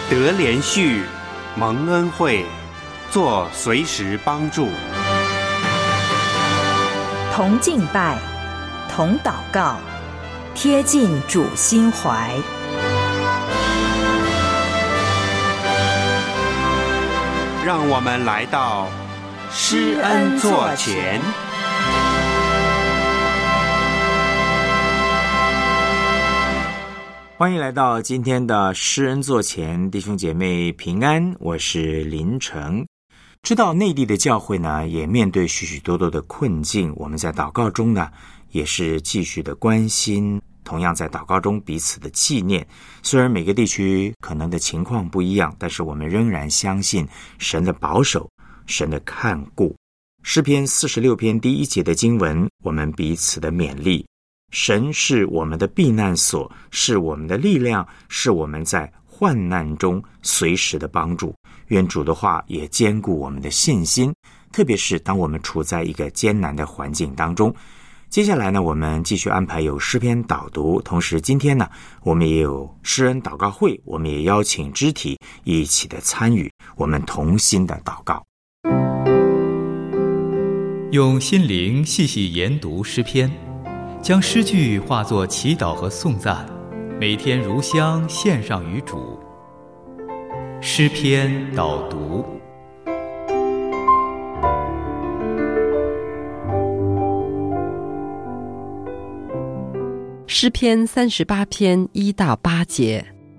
得连续，蒙恩惠，做随时帮助。 同敬拜，同祷告，贴近主心怀。 让我们来到施恩座前。 欢迎来到今天的施恩座前，弟兄姐妹平安，我是林成。知道内地的教会呢，也面对许许多多的困境，我们在祷告中呢，也是继续的关心，同样在祷告中彼此的纪念。虽然每个地区可能的情况不一样，但是我们仍然相信神的保守，神的看顾。诗篇46篇第1节的经文，我们彼此的勉励。神是我们的避难所，是我们的力量，是我们在患难中随时的帮助。愿主的话也坚固我们的信心，特别是当我们处在一个艰难的环境当中。接下来呢，我们继续安排有诗篇导读，同时今天呢，我们也有施恩祷告会，我们也邀请肢体一起的参与，我们同心的祷告。 用心灵细细研读诗篇，将诗句化作祈祷和颂赞，每天如香献上于主。诗篇导读。 诗篇38篇1到8节。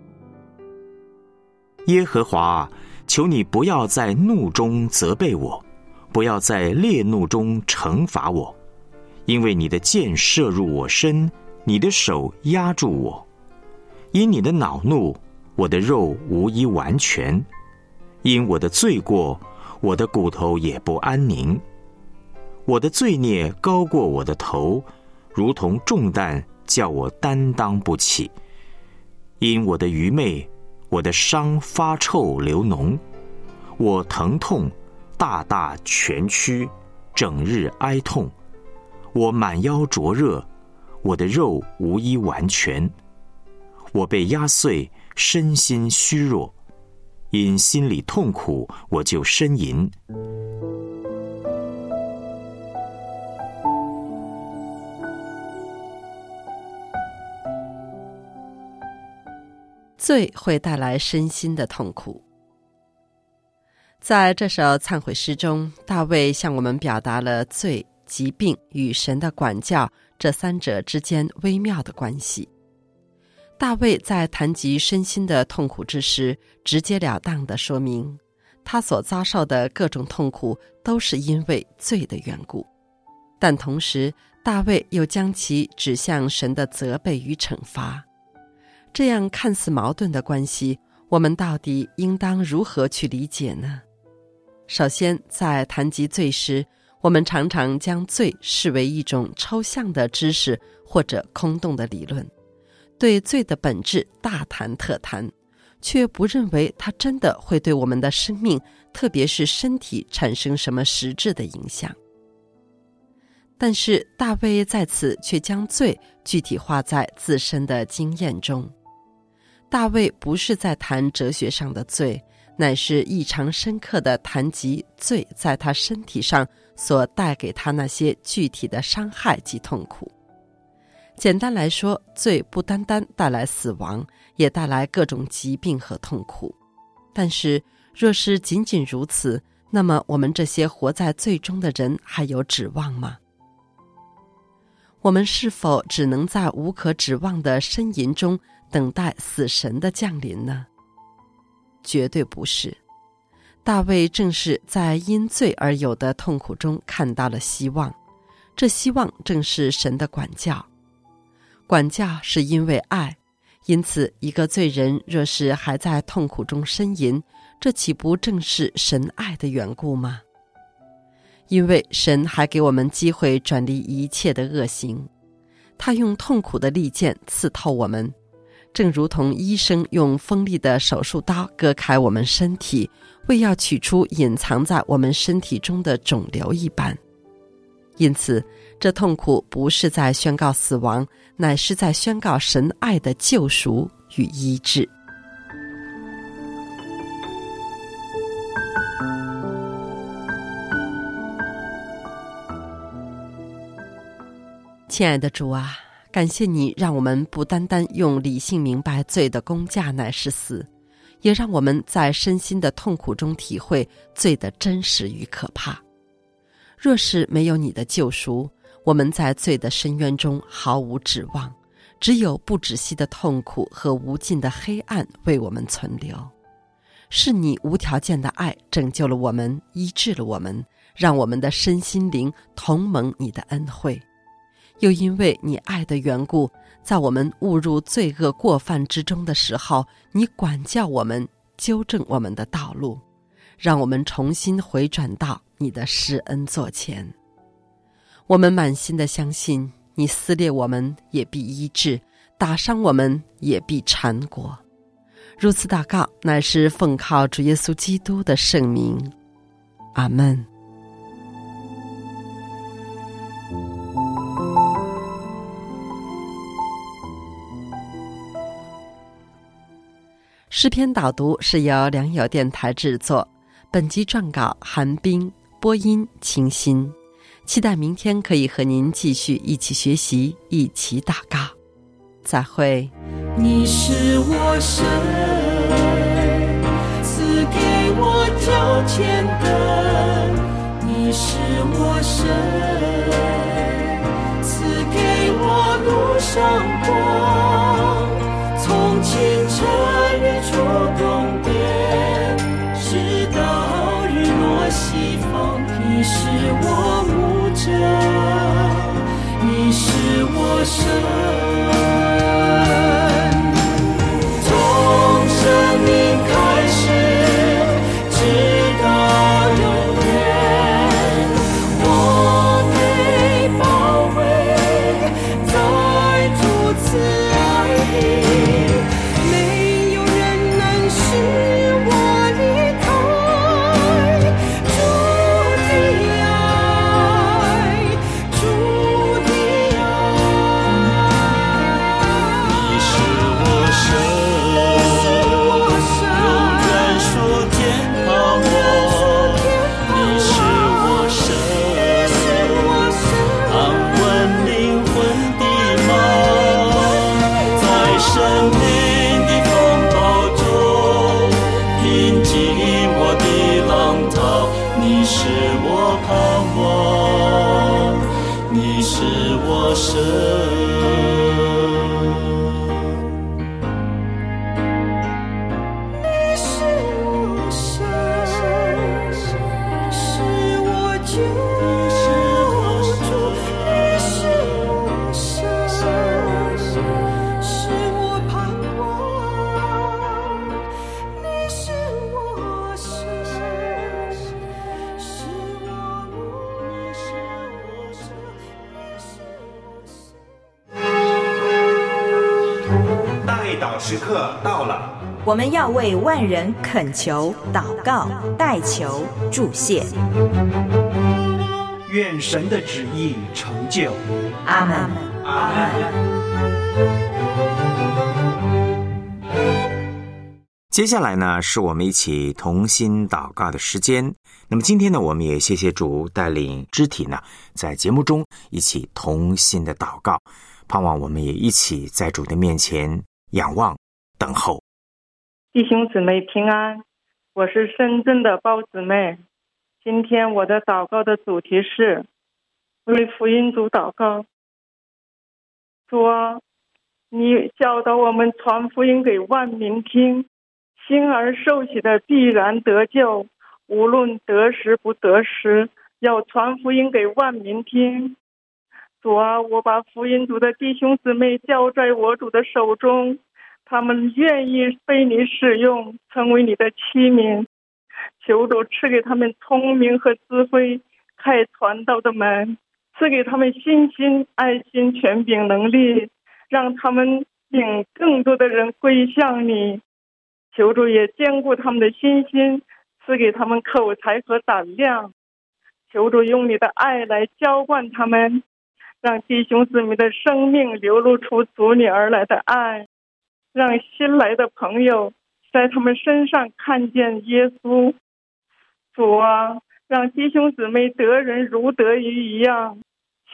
耶和华，求你不要在怒中责备我，不要在烈怒中惩罚我，因为你的箭射入我身，你的手压住我。因你的恼怒，我的肉无一完全；因我的罪过，我的骨头也不安宁。我的罪孽高过我的头，如同重担，叫我担当不起。因我的愚昧，我的伤发臭流脓，我疼痛，大大蜷曲，整日哀痛。我满腰灼热，我的肉无一完全。我被压碎，身心虚弱，因心里痛苦，我就呻吟。 罪会带来身心的痛苦。在这首忏悔诗中，大卫向我们表达了罪、疾病与神的管教这三者之间微妙的关系。大卫在谈及身心的痛苦之时，直截了当地说明，他所遭受的各种痛苦都是因为罪的缘故。但同时，大卫又将其指向神的责备与惩罚。这样看似矛盾的关系，我们到底应当如何去理解呢？首先，在谈及罪时，我们常常将罪视为一种抽象的知识或者空洞的理论，对罪的本质大谈特谈，却不认为它真的会对我们的生命，特别是身体产生什么实质的影响。但是大卫在此却将罪具体化在自身的经验中。大卫不是在谈哲学上的罪，乃是异常深刻地谈及罪在他身体上所带给他那些具体的伤害及痛苦。简单来说，罪不单单带来死亡，也带来各种疾病和痛苦。但是若是仅仅如此，那么我们这些活在罪中的人还有指望吗？我们是否只能在无可指望的呻吟中等待死神的降临呢？绝对不是。大卫正是在因罪而有的痛苦中看到了希望，这希望正是神的管教。管教是因为爱，因此一个罪人若是还在痛苦中呻吟，这岂不正是神爱的缘故吗？因为神还给我们机会转离一切的恶行，他用痛苦的利剑刺透我们，正如同医生用锋利的手术刀割开我们身体，为要取出隐藏在我们身体中的肿瘤一般。因此，这痛苦不是在宣告死亡，乃是在宣告神爱的救赎与医治。 亲爱的主啊，感谢你让我们不单单用理性明白罪的工价乃是死，也让我们在身心的痛苦中体会罪的真实与可怕。若是没有你的救赎，我们在罪的深渊中毫无指望，只有不止息的痛苦和无尽的黑暗为我们存留。是你无条件的爱拯救了我们，医治了我们，让我们的身心灵同蒙你的恩惠。又因为你爱的缘故，在我们误入罪恶过犯之中的时候，你管教我们，纠正我们的道路，让我们重新回转到你的施恩座前。我们满心的相信，你撕裂我们也必医治，打伤我们也必缠裹。如此祷告，乃是奉靠主耶稣基督的圣名。阿们。诗篇导读是由良友电台制作，本集撰稿韩冰，播音清新。期待明天可以和您继续一起学习，一起祷告。再会。 你是我神，赐给我脚前灯，你是我神，赐给我路上光，从清晨日出东边，直到日落西方。你是我牧者，你是我神，从生命开始直到永远，我被包围在主慈爱里，没有人能使我离开主的爱，主的爱。你是我神，有人说天堂我，你是我神，安稳灵魂的梦，在生命的风暴中平静我的浪涛。你是我盼望，你是我神。你是我神，是我救主，你是我神，是我盼望，你是我神，是我牧者，你是我神。 代祷时刻到了， 我们要为万人恳求、祷告、代求、祝谢。 愿神的旨意成就。 阿们。 阿接下来呢，是我们一起同心祷告的时间。那么今天呢，我们也谢谢主带领肢体呢，在节目中一起同心的祷告，盼望我们也一起在主的面前仰望等候。 弟兄姊妹平安，我是深圳的包姊妹。今天我的祷告的主题是为福音主祷告。主啊，你教导我们传福音给万民听，信而受洗的必然得救，无论得时不得时，要传福音给万民听。主啊，我把福音主的弟兄姊妹交在我主的手中，他们愿意被你使用，成为你的器皿。求主赐给他们聪明和智慧，开传道的门，赐给他们信心、爱心、权柄、能力，让他们领更多的人归向你。求主也坚固他们的信心，赐给他们口才和胆量。求主用你的爱来浇灌他们，让弟兄姊妹的生命流露出主你而来的爱，让新来的朋友在他们身上看见耶稣。主啊，让弟兄姊妹得人如得鱼一样。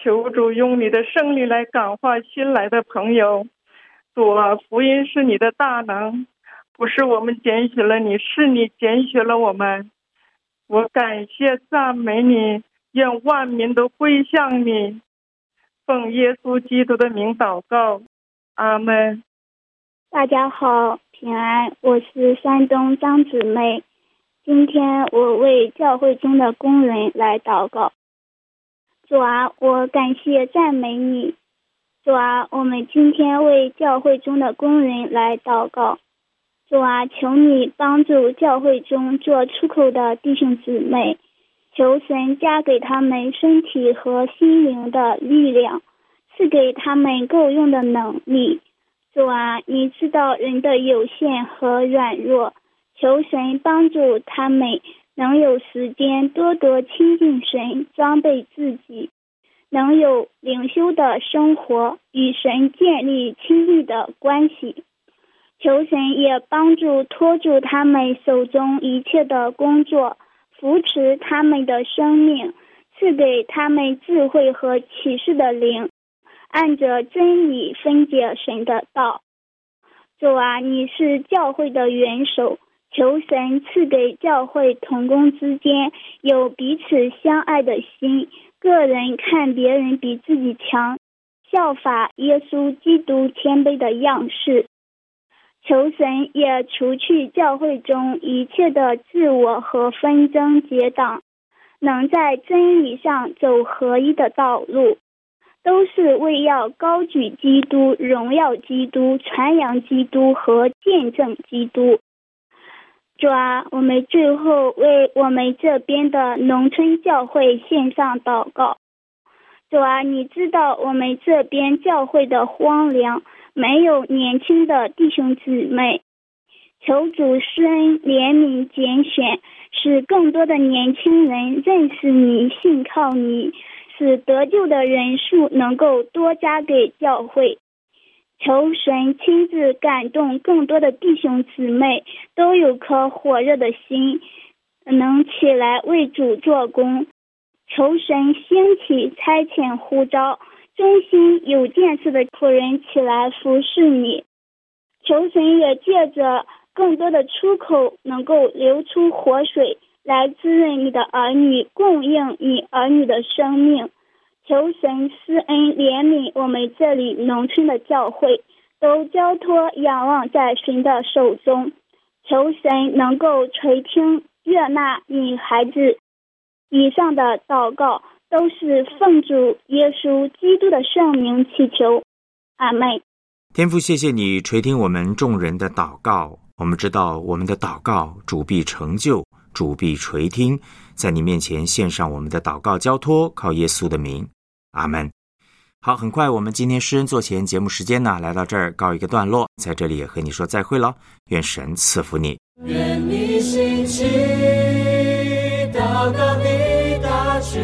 求主用你的圣灵来感化新来的朋友。主啊，福音是你的大能，不是我们拣选了你，是你拣选了我们。我感谢赞美你，愿万民都归向你。奉耶稣基督的名祷告，阿们。 大家好，平安，我是山东张姊妹。今天我为教会中的工人来祷告。主啊，我感谢赞美你。主啊，我们今天为教会中的工人来祷告。主啊，求你帮助教会中做出口的弟兄姊妹，求神加给他们身体和心灵的力量，赐给他们够用的能力。主啊，你知道人的有限和软弱，求神帮助他们能有时间多多亲近神，装备自己，能有灵修的生活，与神建立亲密的关系。求神也帮助托住他们手中一切的工作，扶持他们的生命，赐给他们智慧和启示的灵，按着真理分解神的道。主啊，你是教会的元首，求神赐给教会同工之间有彼此相爱的心，个人看别人比自己强，效法耶稣基督谦卑的样式。求神也除去教会中一切的自我和纷争结党，能在真理上走合一的道路，都是为要高举基督、荣耀基督、传扬基督和见证基督。主啊，我们最后为我们这边的农村教会献上祷告。主啊，你知道我们这边教会的荒凉，没有年轻的弟兄姊妹，求主施恩怜悯拣选，使更多的年轻人认识你、信靠你，使得救的人数能够多加给教会。求神亲自感动更多的弟兄姊妹，都有颗火热的心，能起来为主做工。求神兴起差遣呼召忠心有见识的仆人起来服侍你。求神也借着更多的出口，能够流出活水来滋润你的儿女，供应你儿女的生命。求神施恩怜悯我们这里农村的教会，都交托仰望在神的手中。求神能够垂听悦纳你孩子。以上的祷告都是奉主耶稣基督的圣名祈求，阿们。 天父，谢谢你垂听我们众人的祷告，我们知道我们的祷告主必成就，主必垂听，在你面前献上我们的祷告交托，靠耶稣的名，阿们。好，很快我们今天施恩座前节目时间呢来到这儿告一个段落，在这里也和你说再会了，愿神赐福你。 愿你兴起祷告的大志，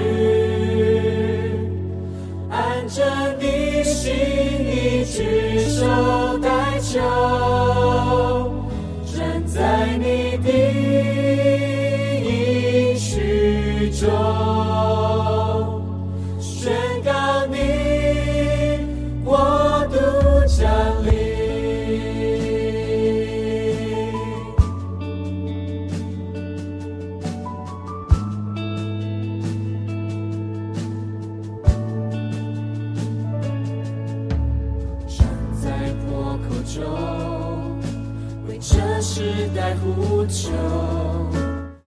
按着你心意举手代求，站在你的应许中，宣告你国度降临。为这时代呼求。